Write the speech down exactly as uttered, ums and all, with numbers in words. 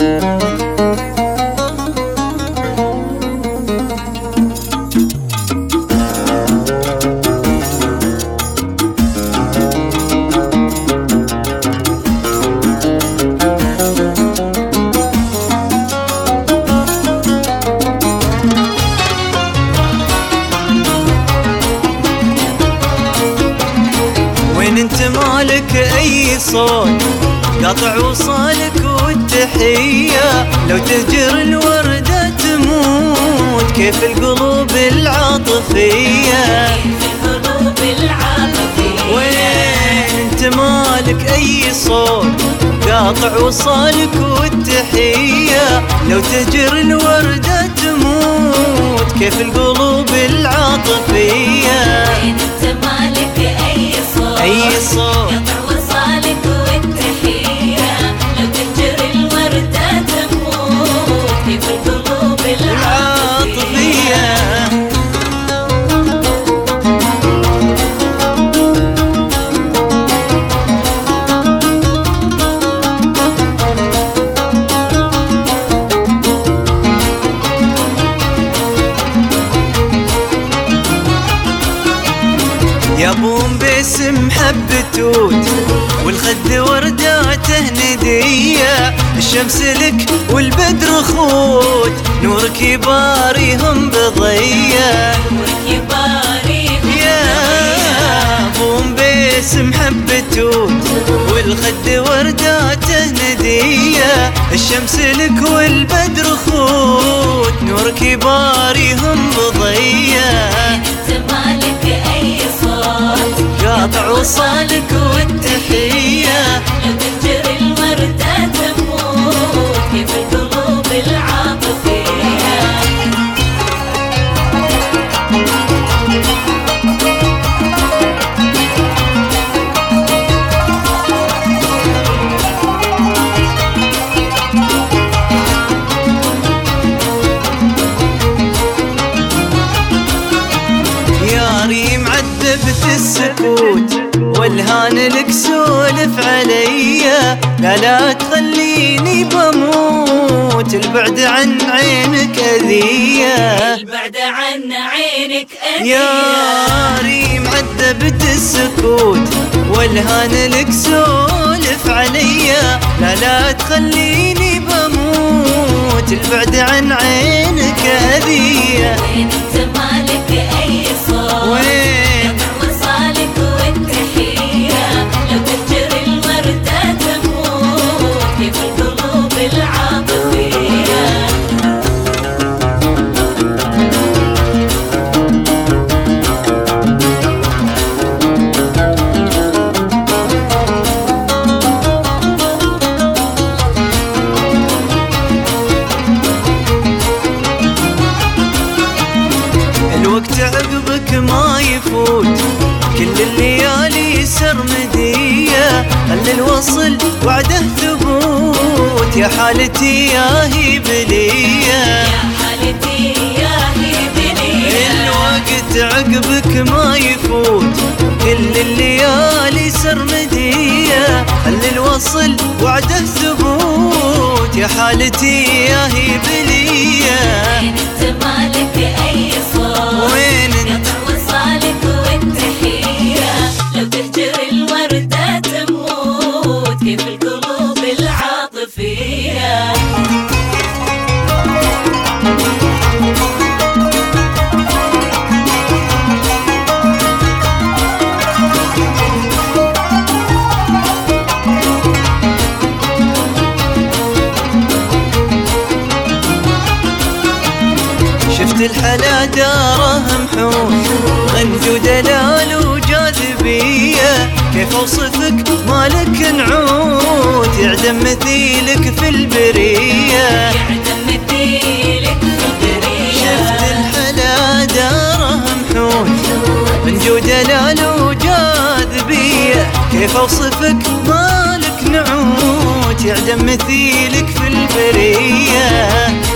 انت مالك اي صوت قاطع وصالك والتحية، لو تهجر الوردة تموت كيف القلوب العاطفية. وين انت مالك اي صوت قاطع وصالك والتحية، لو تهجر الوردة تموت كيف القلوب العاطفية. انت مالك اي صوت اي صوت قطع وصالك والتحية، لو تهجر الوردة تموت كيف القلوب العاطفية. يابون باسم حبة توت والخد ورداته هندية، الشمس لك والبدر خوت نورك يباريهم بضية. يابون باسم حبة توت والخد ورداته هندية، الشمس لك والبدر خوت نورك يباريهم بضية. قاطع وصالك والتحية، لو تهجر الوردة تموت كيف القلوب العاطفية. عذبت السكوت والهان لك سولف عليا، لا لا تخليني بموت البعد عن عينك أذية. البعد عن عينك أذية يا ريم عذبت السكوت والهان لك سولف عليا، لا لا تخليني بموت البعد عن عينك أذية. وين انت مالك أي صوت وين قطع وصالك والتحية، لو تهجر الوردة تموت كيف القلوب العاطفية. الوقت عقبك ما يفوت كل الليالي سرمدية، خلي الوصل وعده ثبوت يا حالتي يا هيبلية. يا حالتي يا هيبلية الوقت عقبك ما يفوت كل الليالي سرمدية، خلي الوصل وعده ثبوت يا حالتي يا هيبلية. انت مالك أي صوت وين انت قطع وصالك والتحية، لو تهجر الوردة تموت كيف القلوب العاطفية. شفت الحلا داره محوش غنج ودلال وجاذبية، كيف اوصفك مالك نعود يعدم مثيلك في البرية. يعدم مثيلك في البرية. شفت الحلا داره محوش غنج ودلال وجاذبية، كيف اوصفك مالك نعود يعدم مثيلك في البرية.